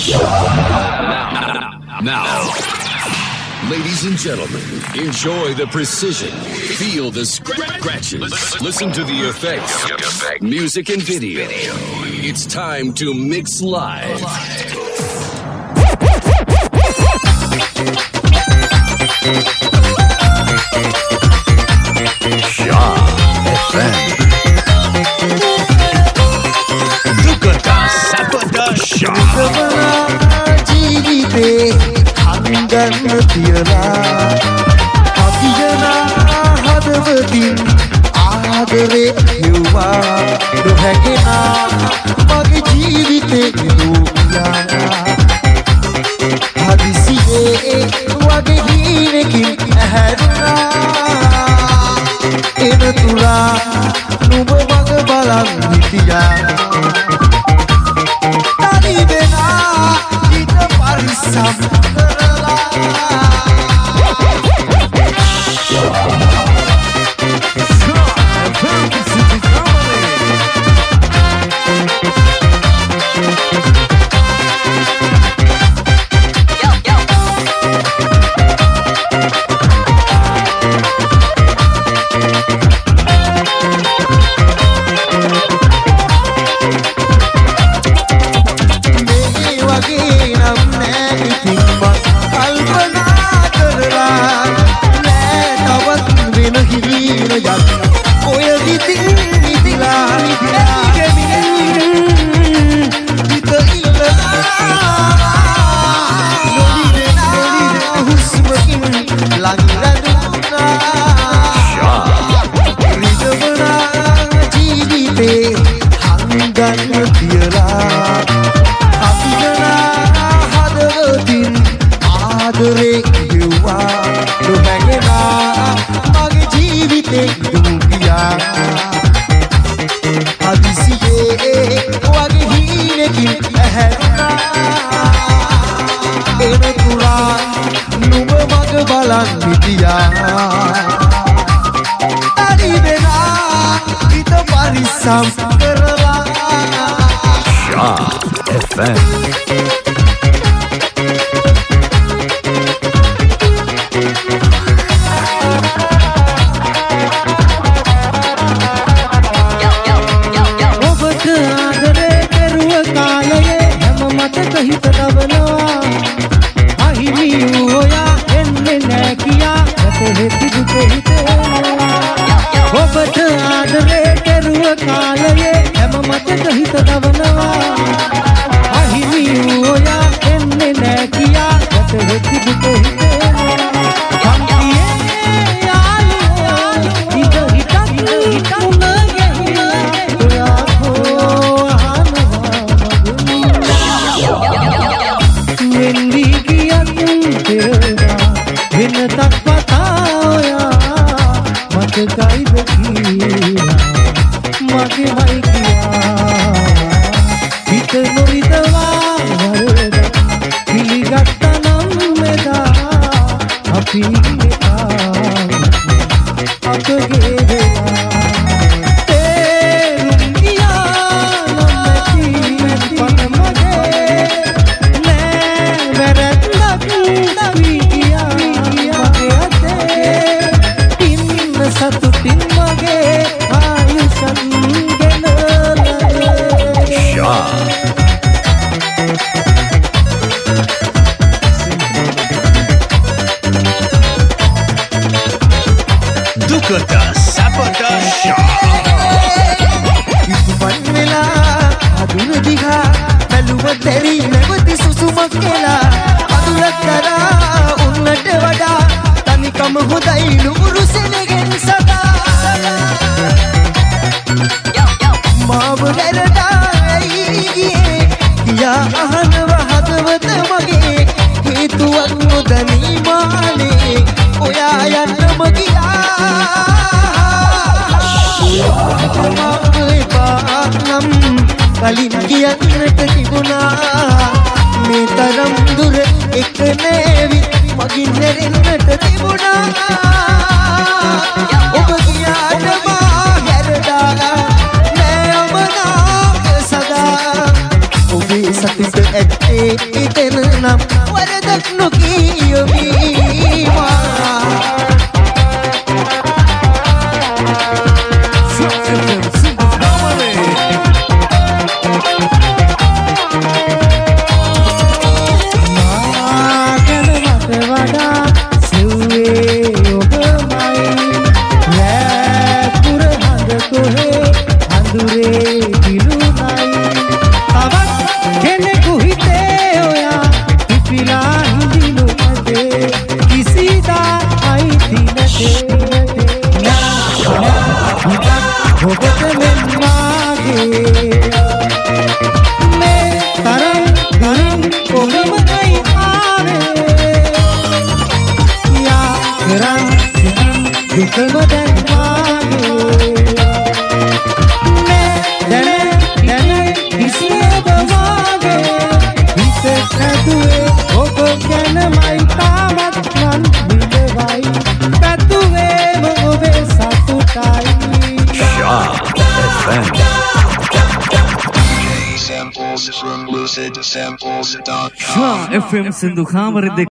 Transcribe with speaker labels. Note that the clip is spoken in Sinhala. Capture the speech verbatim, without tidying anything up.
Speaker 1: Now, ladies and gentlemen, enjoy the precision, feel the scratches, listen to the effects, music and video. It's time to mix live. Shah F M. Dukata Sapada Shah.
Speaker 2: හංගන්න තියලා අපියනා හදවතින් ආදරේ යුවා නොහැකෙනා මගේ ජීවිතේ දුකියා හදිසියේ වගේ හීනකින් ඇහැරුණා එන තුලා නුඹ මග බලන් හිටියා තනි වෙනා හිත පරිස්සම් කලින් කියන්නට තිබුණා මේ තරම් දුර එක නෑවි මගින් හැරෙන්නට තිබුණා ඔබ කියාට මා හැරදා නෑ ඔබ නාක සදා ඔබේ සතුට ඇත්ත ඇත්තේ එතන නම් වරදක් නොකියමි මා
Speaker 3: Shah F M Sindhu Khamar